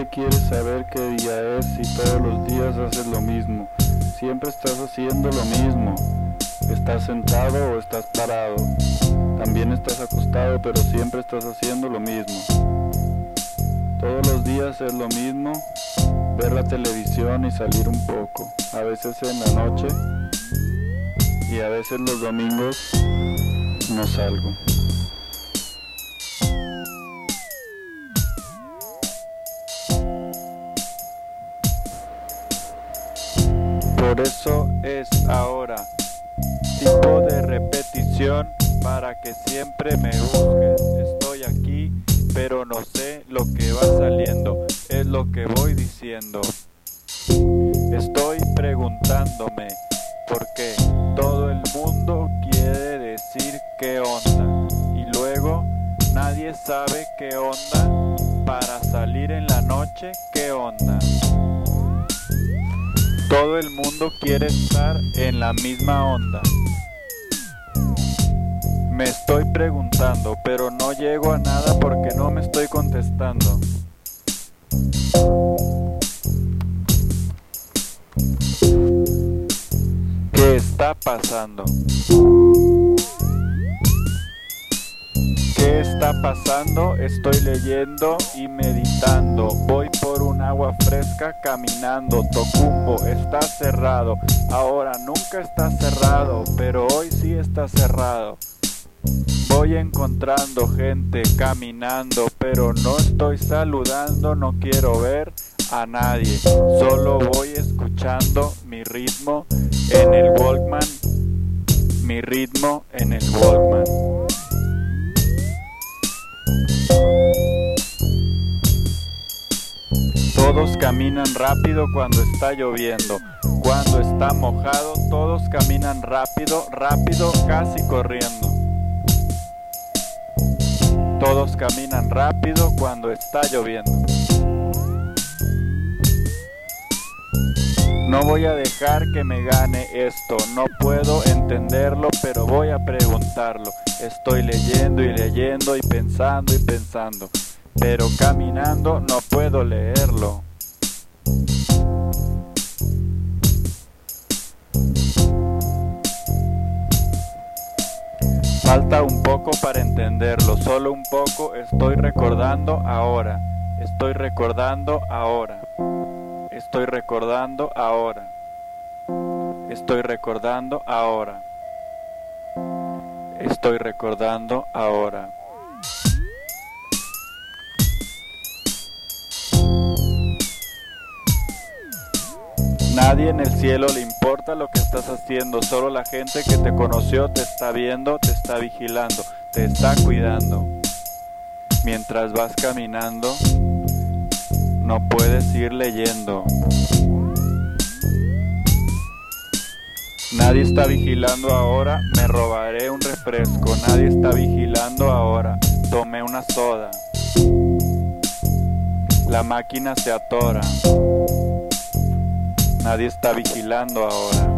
Nadie quiere saber qué día es si todos los días haces lo mismo. Siempre estás haciendo lo mismo. Estás sentado o estás parado. También estás acostado, pero siempre estás haciendo lo mismo. Todos los días es lo mismo. Ver la televisión y salir un poco. A veces en la noche y a veces los domingos no salgo. Por eso es ahora, tipo de repetición para que siempre me busques. Estoy aquí, pero no sé lo que va saliendo, es lo que voy diciendo. Estoy preguntándome por qué todo el mundo quiere decir qué onda y luego nadie sabe qué onda para salir en la noche, qué onda. Todo el mundo quiere estar en la misma onda. Me estoy preguntando, pero no llego a nada porque no me estoy contestando. ¿Qué está pasando? ¿Qué está pasando? Estoy leyendo y meditando. Voy por un agua fresca caminando. Tocumbo está cerrado. Ahora nunca está cerrado, pero hoy sí está cerrado. Voy encontrando gente caminando, pero no estoy saludando, no quiero ver a nadie. Solo voy escuchando mi ritmo en el Walkman. Mi ritmo en el Walkman. Todos caminan rápido cuando está lloviendo. Cuando está mojado, todos caminan rápido, rápido, casi corriendo. Todos caminan rápido cuando está lloviendo. No voy a dejar que me gane esto. No puedo entenderlo, pero voy a preguntarlo. Estoy leyendo y leyendo y pensando, pero caminando no puedo leerlo. Falta un poco para entenderlo, solo un poco. Estoy recordando ahora. Estoy recordando ahora. Estoy recordando ahora. Estoy recordando ahora. Estoy recordando ahora. Nadie en el cielo le importa lo que estás haciendo, solo la gente que te conoció te está viendo, te está vigilando, te está cuidando. Mientras vas caminando, no puedes ir leyendo. Nadie está vigilando ahora, me robaré un refresco. Nadie está vigilando ahora, tomé una soda. La máquina se atora. Nadie está vigilando ahora.